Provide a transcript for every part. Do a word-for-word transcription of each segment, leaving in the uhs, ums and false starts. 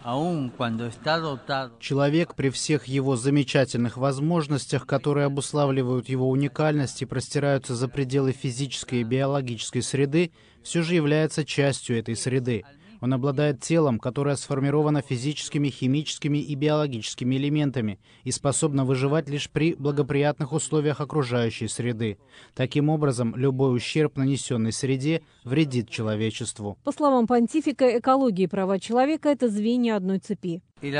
Человек при всех его замечательных возможностях, которые обуславливают его уникальность и простираются за пределы физической и биологической среды, все же является частью этой среды. Он обладает телом, которое сформировано физическими, химическими и биологическими элементами и способно выживать лишь при благоприятных условиях окружающей среды. Таким образом, любой ущерб, нанесенный среде, вредит человечеству. По словам понтифика, экология и права человека – это звенья одной цепи.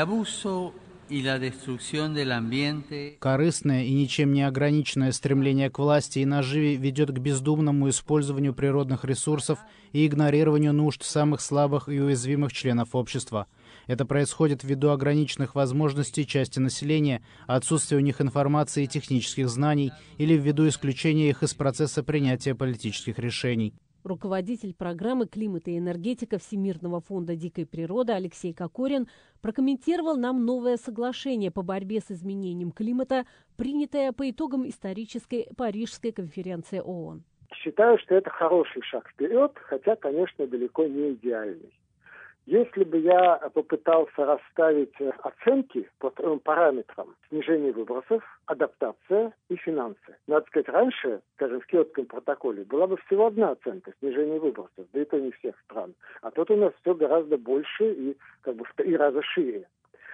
Корыстное и ничем не ограниченное стремление к власти и наживе ведет к бездумному использованию природных ресурсов и игнорированию нужд самых слабых и уязвимых членов общества. Это происходит ввиду ограниченных возможностей части населения, отсутствия у них информации и технических знаний или ввиду исключения их из процесса принятия политических решений. Руководитель программы «Климат и энергетика» Всемирного фонда дикой природы Алексей Кокорин прокомментировал нам новое соглашение по борьбе с изменением климата, принятое по итогам исторической Парижской конференции ООН. Считаю, что это хороший шаг вперед, хотя, конечно, далеко не идеальный. Если бы я попытался расставить оценки по трем параметрам: снижение выбросов, адаптация и финансы. Надо сказать, раньше, скажем, в Киотском протоколе была бы всего одна оценка – снижение выбросов, да и то не всех стран. А тут у нас все гораздо больше и как бы в три раза шире.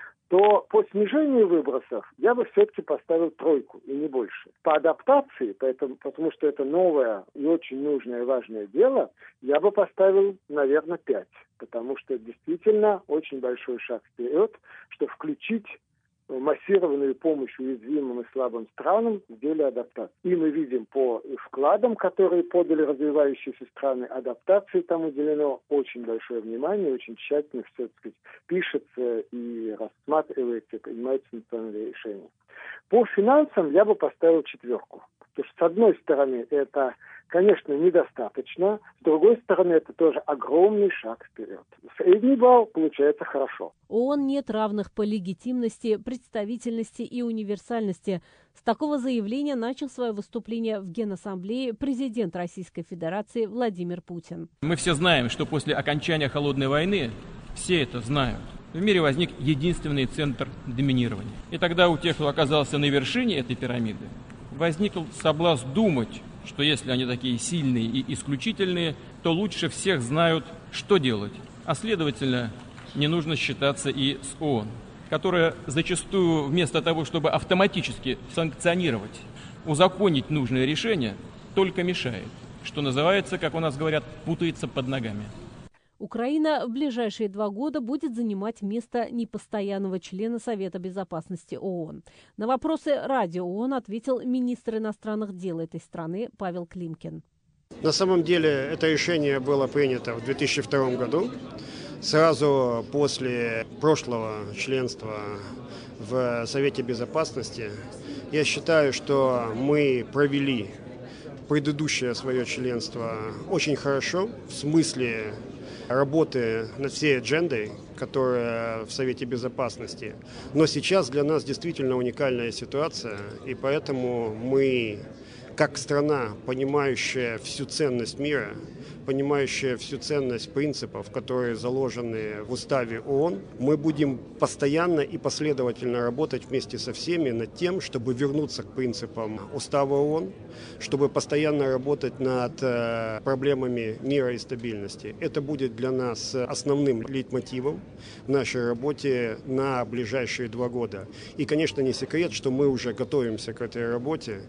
То по снижению выбросов я бы все-таки поставил тройку, и не больше. По адаптации, поэтому, потому что это новое и очень нужное и важное дело, я бы поставил, наверное, пять. Потому что действительно очень большой шаг вперед, что включить массированную помощь уязвимым и слабым странам в деле адаптации. И мы видим по вкладам, которые подали развивающиеся страны, адаптации там уделено очень большое внимание, очень тщательно все, так сказать, пишется и рассматривается, и принимаются национальные решения. По финансам я бы поставил четверку. Потому что, с одной стороны, это, конечно, недостаточно, с другой стороны, это тоже огромный шаг вперед. Средний балл получается хорошо. ООН нет равных по легитимности, представительности и универсальности. С такого заявления начал свое выступление в Генассамблее президент Российской Федерации Владимир Путин. Мы все знаем, что после окончания холодной войны, все это знают, в мире возник единственный центр доминирования. И тогда у тех, кто оказался на вершине этой пирамиды, возник соблазн думать, что если они такие сильные и исключительные, то лучше всех знают, что делать. А следовательно, не нужно считаться и с ООН, которая зачастую вместо того, чтобы автоматически санкционировать, узаконить нужное решение, только мешает. Что называется, как у нас говорят, путается под ногами. Украина в ближайшие два года будет занимать место непостоянного члена Совета Безопасности ООН. На вопросы радио ООН ответил министр иностранных дел этой страны Павел Климкин. На самом деле это решение было принято в две тысячи втором году, сразу после прошлого членства в Совете Безопасности. Я считаю, что мы провели предыдущее свое членство очень хорошо, в смысле работы над всей аджендой, которая в Совете Безопасности. Но сейчас для нас действительно уникальная ситуация, и поэтому мы, как страна, понимающая всю ценность мира, понимающая всю ценность принципов, которые заложены в уставе ООН, мы будем постоянно и последовательно работать вместе со всеми над тем, чтобы вернуться к принципам устава ООН, чтобы постоянно работать над проблемами мира и стабильности. Это будет для нас основным лейтмотивом в нашей работе на ближайшие два года. И, конечно, не секрет, что мы уже готовимся к этой работе.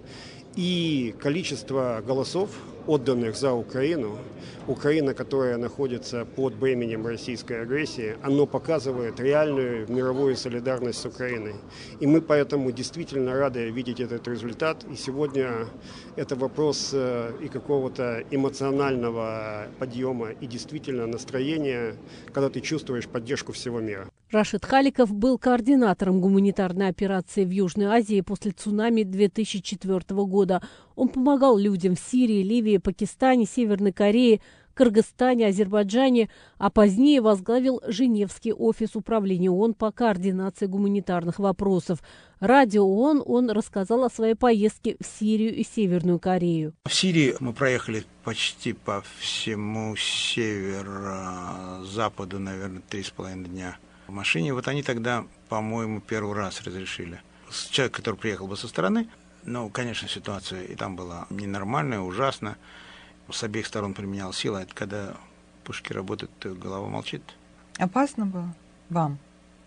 И количество голосов, отданных за Украину, Украина, которая находится под бременем российской агрессии, оно показывает реальную мировую солидарность с Украиной. И мы поэтому действительно рады видеть этот результат. И сегодня это вопрос и какого-то эмоционального подъема, и действительно настроения, когда ты чувствуешь поддержку всего мира. Рашид Халиков был координатором гуманитарной операции в Южной Азии после цунами две тысячи четвёртого года. Он помогал людям в Сирии, Ливии, Пакистане, Северной Корее, Кыргызстане, Азербайджане, а позднее возглавил Женевский офис управления ООН по координации гуманитарных вопросов. Радио ООН он рассказал о своей поездке в Сирию и Северную Корею. В Сирии мы проехали почти по всему северо-западу, наверное, три с половиной дня. в машине. Вот они тогда, по-моему, первый раз разрешили. Человек, который приехал бы со стороны, ну, конечно, ситуация и там была ненормальная, ужасная. С обеих сторон применял сила. Это когда пушки работают, голова молчит. Опасно было вам?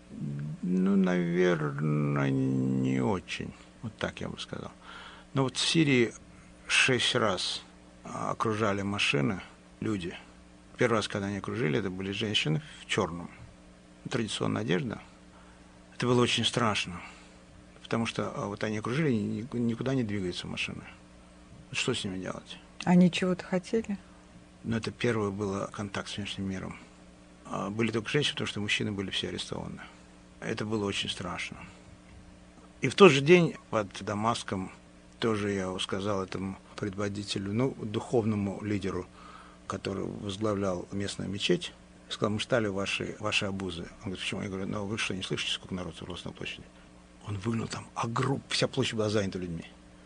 Ну, наверное, не очень. Вот так я бы сказал. Но вот в Сирии шесть раз окружали машины, люди. Первый раз, когда они окружили, это были женщины в черном. Традиционная одежда. Это было очень страшно. Потому что вот они окружили, никуда не двигаются машины. Что с ними делать? Они чего-то хотели? Ну, это первый был контакт с внешним миром. Были только женщины, потому что мужчины были все арестованы. Это было очень страшно. И в тот же день под Дамаском тоже я сказал этому предводителю, ну, духовному лидеру, который возглавлял местную мечеть, сказал, мы стали ваши, ваши обузы. Он говорит, почему? Я говорю, ну вы что, не слышите, сколько народу собралось на площади? Он выглянул там, а группа, вся площадь была занята людьми.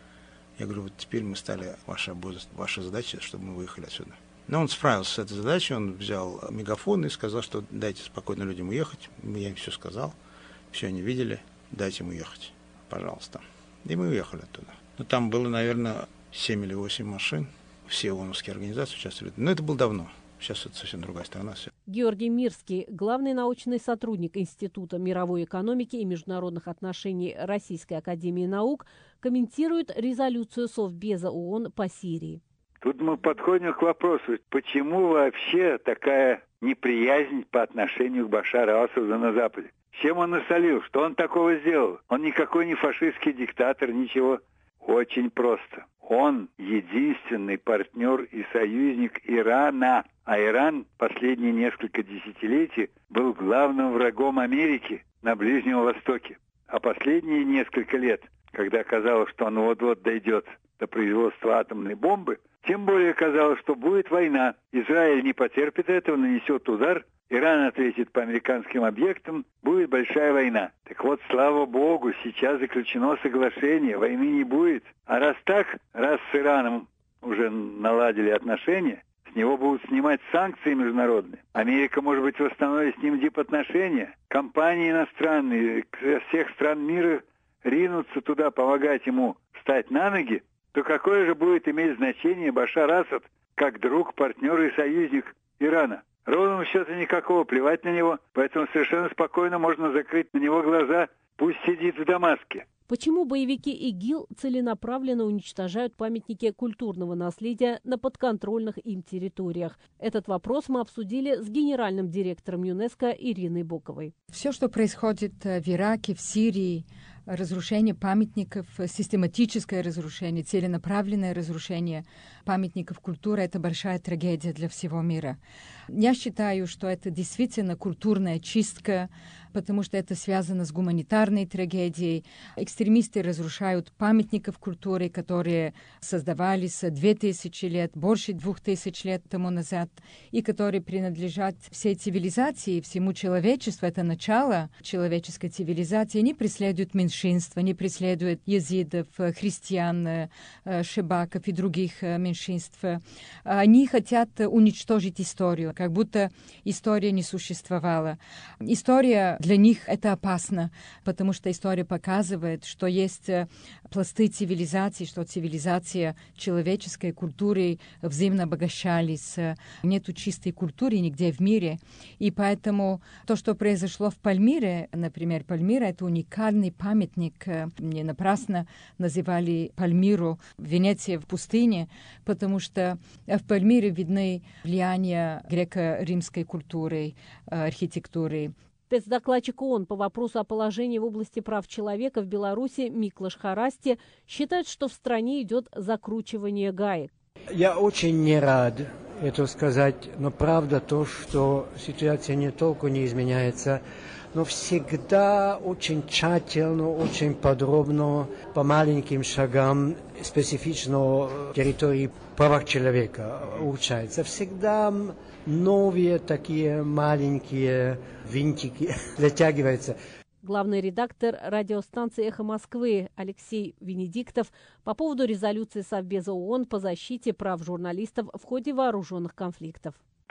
Я говорю, вот теперь мы стали вашей обузой, ваша задача, чтобы мы выехали отсюда. Но он справился с этой задачей, он взял мегафон и сказал, что дайте спокойно людям уехать. Я им все сказал, все они видели, дайте им уехать, пожалуйста. И мы уехали оттуда. Но там было, наверное, семь или восемь машин, все ООНовские организации участвовали. Но это было давно, сейчас это совсем другая страна. Георгий Мирский, главный научный сотрудник Института мировой экономики и международных отношений Российской академии наук, комментирует резолюцию Совбеза ООН по Сирии. Тут мы подходим к вопросу, почему вообще такая неприязнь по отношению к Башару Асаду на Западе? Чем он насолил? Что он такого сделал? Он никакой не фашистский диктатор, ничего. Очень просто. Он единственный партнер и союзник Ирана. А Иран последние несколько десятилетий был главным врагом Америки на Ближнем Востоке. А последние несколько лет, когда казалось, что он вот-вот дойдет до производства атомной бомбы, тем более казалось, что будет война. Израиль не потерпит этого, нанесет удар. Иран ответит по американским объектам, будет большая война. Так вот, слава богу, сейчас заключено соглашение, войны не будет. А раз так, раз с Ираном уже наладили отношения, с него будут снимать санкции международные. Америка, может быть, восстановит с ним дипотношения. Компании иностранные со всех стран мира ринутся туда помогать ему встать на ноги. То какое же будет иметь значение Башар Асад как друг, партнер и союзник Ирана? Ровным счетом никакого, плевать на него, поэтому совершенно спокойно можно закрыть на него глаза, пусть сидит в Дамаске. Почему боевики ИГИЛ целенаправленно уничтожают памятники культурного наследия на подконтрольных им территориях? Этот вопрос мы обсудили с генеральным директором ЮНЕСКО Ириной Боковой. Все, что происходит в Ираке, в Сирии, разрушение памятников, систематическое разрушение, целенаправленное разрушение памятников культуры – это большая трагедия для всего мира. Я считаю, что это действительно культурная чистка, потому что это связано с гуманитарной трагедией. Экстремисты разрушают памятники культуры, которые создавались две тысячи лет, больше двух тысяч лет тому назад, и которые принадлежат всей цивилизации, всему человечеству. Это начало человеческой цивилизации. Они преследуют меньшинства, они преследуют езидов, христиан, шибаков и других меньшинств. Они хотят уничтожить историю, как будто история не существовала. История для них это опасно, потому что история показывает, что есть пласты цивилизации, что цивилизация человеческой культуры взаимно обогащались. Нету чистой культуры нигде в мире. И поэтому то, что произошло в Пальмире, например, Пальмира — это уникальный памятник. Не напрасно называли Пальмиру Венеция в пустыне, потому что в Пальмире видны влияния греко-римской культуры, архитектуры. Спецдокладчик ООН по вопросу о положении в области прав человека в Беларуси Миклаш Харасти считает, что в стране идет закручивание гаек. Я очень не рад это сказать, но правда то, что ситуация не только не изменяется, но всегда очень тщательно, очень подробно, по маленьким шагам специфично территории прав человека улучшается. Всегда новые такие маленькие винтики затягиваются. Главный редактор радиостанции «Эхо Москвы» Алексей Венедиктов по поводу резолюции Совбеза ООН по защите прав журналистов в ходе вооруженных конфликтов.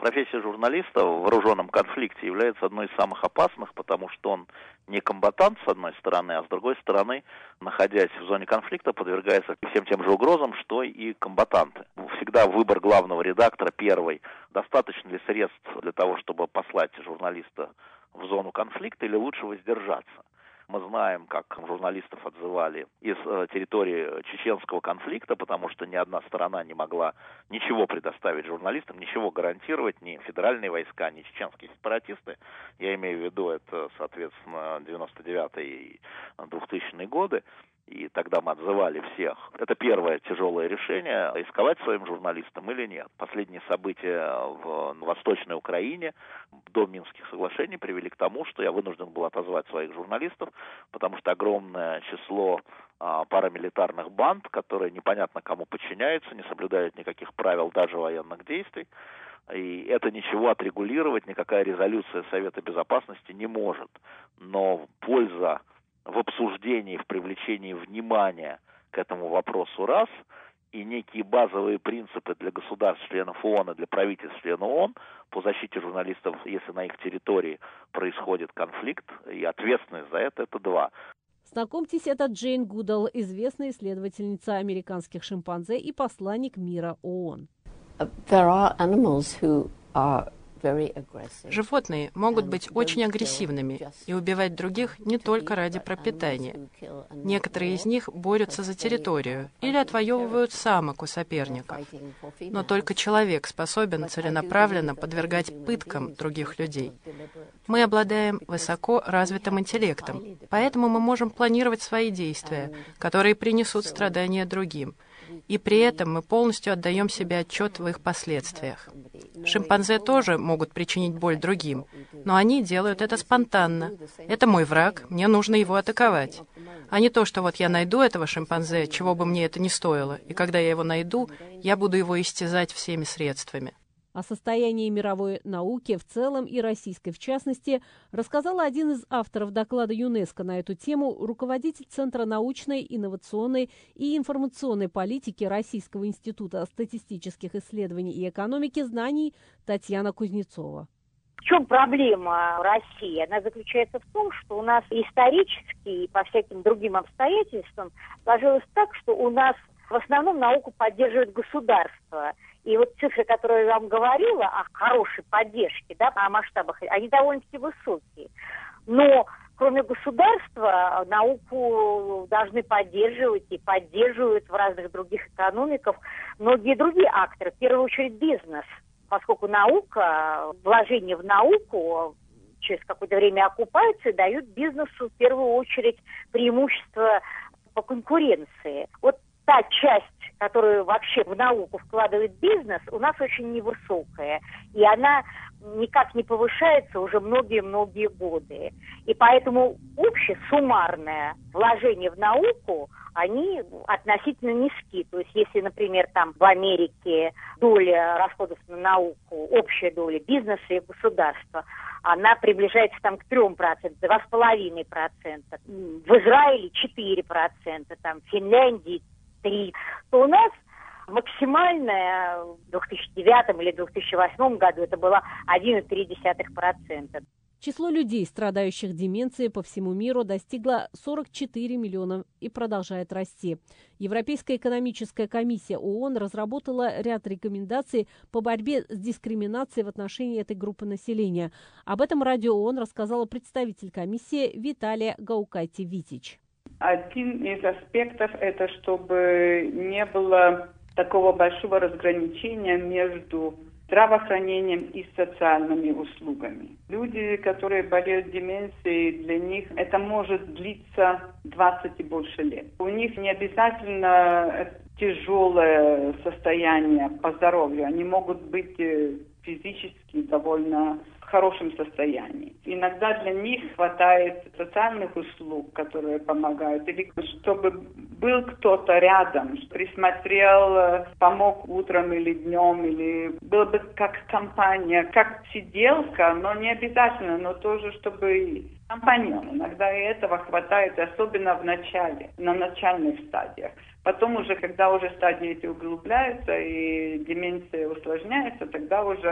Профессия журналиста в вооруженном конфликте является одной из самых опасных, потому что он не комбатант, с одной стороны, а с другой стороны, находясь в зоне конфликта, подвергается всем тем же угрозам, что и комбатанты. Всегда выбор главного редактора первый. Достаточно ли средств для того, чтобы послать журналиста в зону конфликта, или лучше воздержаться? Мы знаем, как журналистов отзывали из э, территории чеченского конфликта, потому что ни одна сторона не могла ничего предоставить журналистам, ничего гарантировать, ни федеральные войска, ни чеченские сепаратисты. Я имею в виду это, соответственно, девяносто девятый и двухтысячные годы. И тогда мы отзывали всех. Это первое тяжелое решение, рисковать своим журналистам или нет. Последние события в Восточной Украине до Минских соглашений привели к тому, что я вынужден был отозвать своих журналистов, потому что огромное число а, парамилитарных банд, которые непонятно кому подчиняются, не соблюдают никаких правил даже военных действий. И это ничего отрегулировать, никакая резолюция Совета Безопасности не может. Но польза в обсуждении, в привлечении внимания к этому вопросу раз, и некие базовые принципы для государств-членов ООН и для правительств-членов ООН по защите журналистов, если на их территории происходит конфликт, и ответственность за это – это два. Знакомьтесь, это Джейн Гудал, известная исследовательница американских шимпанзе и посланник мира ООН. Животные могут быть очень агрессивными и убивать других не только ради пропитания. Некоторые из них борются за территорию или отвоевывают самок у соперников. Но только человек способен целенаправленно подвергать пыткам других людей. Мы обладаем высоко развитым интеллектом, поэтому мы можем планировать свои действия, которые принесут страдания другим. И при этом мы полностью отдаем себе отчет в их последствиях. Шимпанзе тоже могут причинить боль другим, но они делают это спонтанно. Это мой враг, мне нужно его атаковать. А не то, что вот я найду этого шимпанзе, чего бы мне это ни стоило, и когда я его найду, я буду его истязать всеми средствами. О состоянии мировой науки в целом и российской в частности рассказал один из авторов доклада ЮНЕСКО на эту тему, руководитель Центра научной, инновационной и информационной политики Российского института статистических исследований и экономики знаний Татьяна Кузнецова. В чем проблема России? Она заключается в том, что у нас исторически и по всяким другим обстоятельствам сложилось так, что у нас в основном науку поддерживает государство. И вот цифры, которые я вам говорила о хорошей поддержке, да, о масштабах, они довольно-таки высокие. Но кроме государства науку должны поддерживать и поддерживают в разных других экономиках многие другие акторы, в первую очередь бизнес. Поскольку наука, вложение в науку через какое-то время окупаются и дают бизнесу в первую очередь преимущество по конкуренции. Вот та часть, которую вообще в науку вкладывает бизнес, у нас очень невысокая. И она никак не повышается уже многие-многие годы. И поэтому общее, суммарное вложение в науку, они относительно низки. То есть если, например, там в Америке доля расходов на науку, общая доля бизнеса и государства, она приближается там к трем процентам, два с половиной процента. В Израиле четыре процента, там в Финляндии три, то у нас максимальная в две тысячи девятом или две тысячи восьмом году это было один целых три десятых процента. Число людей, страдающих деменцией по всему миру, достигло сорок четыре миллиона и продолжает расти. Европейская экономическая комиссия ООН разработала ряд рекомендаций по борьбе с дискриминацией в отношении этой группы населения. Об этом радио ООН рассказала представитель комиссии Виталия Гаукайте-Витич. Один из аспектов – это чтобы не было такого большого разграничения между здравоохранением и социальными услугами. Люди, которые болеют деменцией, для них это может длиться двадцать и больше лет. У них не обязательно тяжелое состояние по здоровью. Они могут быть физически довольно в хорошем состоянии. Иногда для них хватает социальных услуг, которые помогают, или чтобы был кто-то рядом, присмотрел, помог утром или днем, или было бы как компания, как сиделка, но не обязательно, но тоже чтобы компаньон. Иногда и этого хватает, особенно в начале, на начальных стадиях. Потом уже, когда уже стадии эти углубляются и деменция усложняется, тогда уже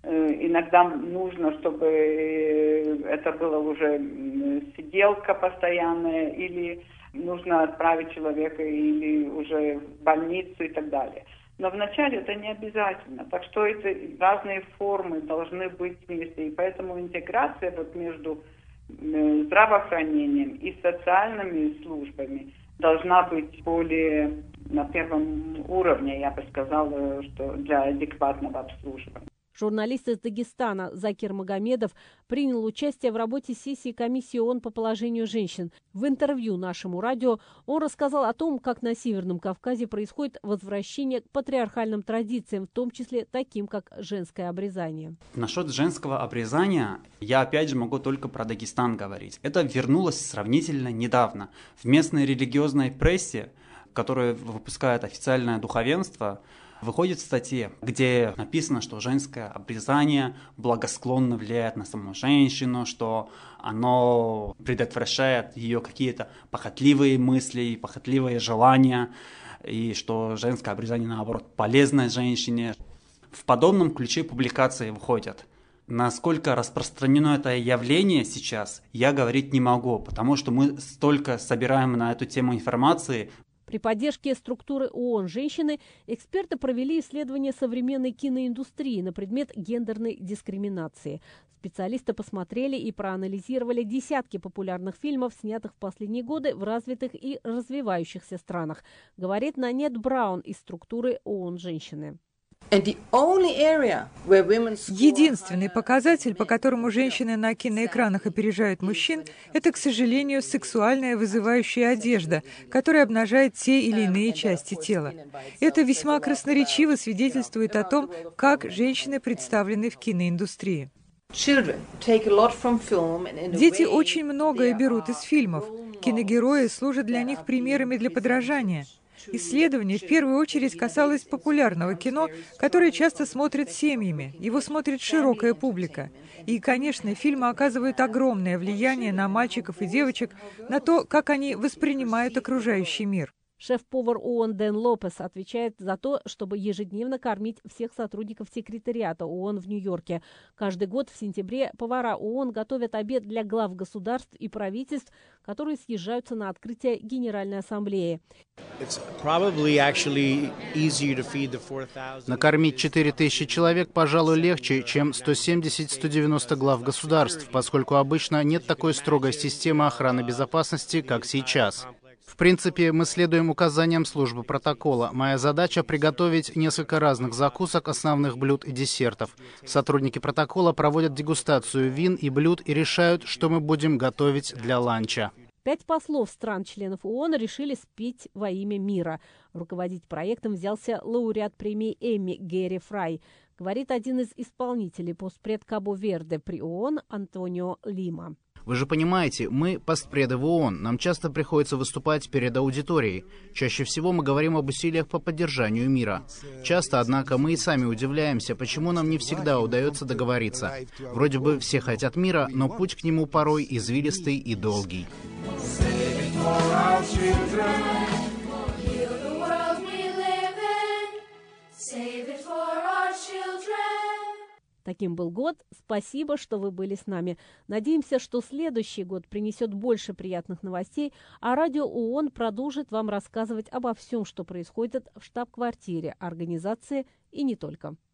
Иногда нужно, чтобы это была уже сиделка постоянная, или нужно отправить человека или уже в больницу и так далее. Но вначале это не обязательно. Так что это разные формы должны быть вместе. И поэтому интеграция вот между здравоохранением и социальными службами должна быть более на первом уровне, я бы сказала, что для адекватного обслуживания. Журналист из Дагестана Закир Магомедов принял участие в работе сессии комиссии ООН по положению женщин. В интервью нашему радио он рассказал о том, как на Северном Кавказе происходит возвращение к патриархальным традициям, в том числе таким, как женское обрезание. Насчет женского обрезания я опять же могу только про Дагестан говорить. Это вернулось сравнительно недавно. В местной религиозной прессе, которую выпускает официальное духовенство, выходит статья, где написано, что женское обрезание благосклонно влияет на саму женщину, что оно предотвращает ее какие-то похотливые мысли, похотливые желания, и что женское обрезание, наоборот, полезно женщине. В подобном ключе публикации выходят. Насколько распространено это явление сейчас, я говорить не могу, потому что мы столько собираем на эту тему информации. При поддержке структуры ООН «Женщины» эксперты провели исследование современной киноиндустрии на предмет гендерной дискриминации. Специалисты посмотрели и проанализировали десятки популярных фильмов, снятых в последние годы в развитых и развивающихся странах, говорит Нанет Браун из структуры ООН «Женщины». Единственный показатель, по которому женщины на киноэкранах опережают мужчин, это, к сожалению, сексуальная вызывающая одежда, которая обнажает те или иные части тела. Это весьма красноречиво свидетельствует о том, как женщины представлены в киноиндустрии. Дети очень многое берут из фильмов. Киногерои служат для них примерами для подражания. Исследование в первую очередь касалось популярного кино, которое часто смотрят семьями, его смотрит широкая публика. И, конечно, фильмы оказывают огромное влияние на мальчиков и девочек, на то, как они воспринимают окружающий мир. Шеф-повар ООН Дэн Лопес отвечает за то, чтобы ежедневно кормить всех сотрудников секретариата ООН в Нью-Йорке. Каждый год в сентябре повара ООН готовят обед для глав государств и правительств, которые съезжаются на открытие Генеральной Ассамблеи. Накормить четыре тысячи человек, пожалуй, легче, чем сто семьдесят - сто девяносто глав государств, поскольку обычно нет такой строгой системы охраны безопасности, как сейчас. В принципе, мы следуем указаниям службы протокола. Моя задача — приготовить несколько разных закусок, основных блюд и десертов. Сотрудники протокола проводят дегустацию вин и блюд и решают, что мы будем готовить для ланча. Пять послов стран-членов ООН решили спеть во имя мира. Руководить проектом взялся лауреат премии Эмми Гэри Фрай, говорит один из исполнителей постпред Кабо-Верде при ООН Антонио Лима. Вы же понимаете, мы постпреды в ООН, нам часто приходится выступать перед аудиторией. Чаще всего мы говорим об усилиях по поддержанию мира. Часто, однако, мы и сами удивляемся, почему нам не всегда удается договориться. Вроде бы все хотят мира, но путь к нему порой извилистый и долгий. Таким был год. Спасибо, что вы были с нами. Надеемся, что следующий год принесет больше приятных новостей, а радио ООН продолжит вам рассказывать обо всем, что происходит в штаб-квартире организации и не только.